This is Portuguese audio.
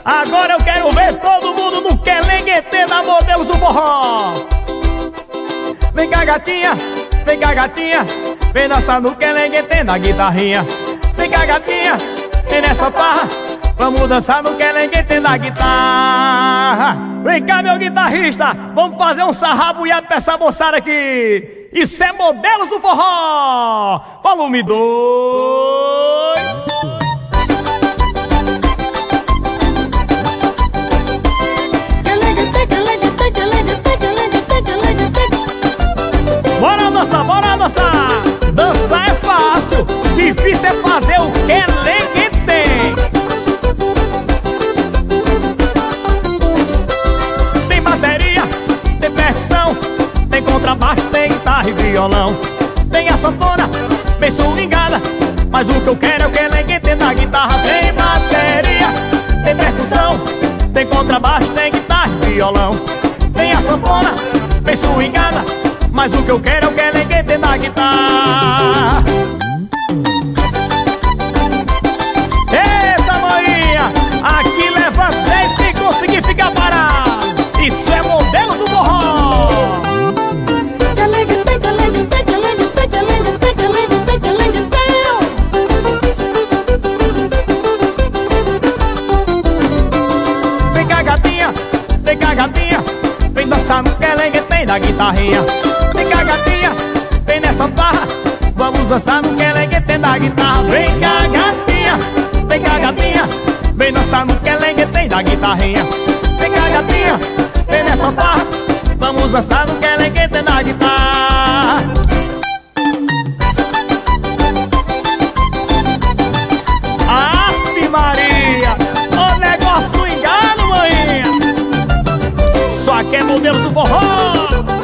Agora eu quero ver todo mundo no Quelenguetê da Modelos do Forró. Vem cá gatinha, vem cá gatinha, vem dançar no Quelenguetê na guitarrinha. Vem cá gatinha, vem nessa farra, vamos dançar no Quelenguetê na guitarra. Vem cá meu guitarrista, vamos fazer um sarrabuiado pra essa moçada aqui. Isso é Modelos do Forró, volume 2. Bora dançar, bora dançar. Dançar é fácil, difícil é fazer o Quelenguetê. Tem bateria, tem percussão, tem contrabaixo, tem guitarra e violão. Tem a sanfona, bem swingada, mas o que eu quero é o Quelenguetê na guitarra. Tem bateria, tem percussão, tem contrabaixo, tem guitarra e violão. Tem a sanfona, bem swingada, mas o que eu quero é o Quelenguetê na guitarra. Eita, maninha, aqui leva 10 quem conseguir ficar parado. Isso é Modelos do Forró. Vem cá gatinha, vem cá gatinha, vem dançar no Quelenguetê da guitarrinha. Vem cá gatinha, vem nessa farra, vamos dançar no Quelenguetê da guitarra. Vem cá gatinha, vem cá gatinha, vem dançar no Quelenguetê da guitarrinha. Vem cá gatinha, vem nessa farra, vamos dançar no Quelenguetê da guitarra. Ave Maria, o negócio engano, maninha. Só aqui é Modelos do Forró.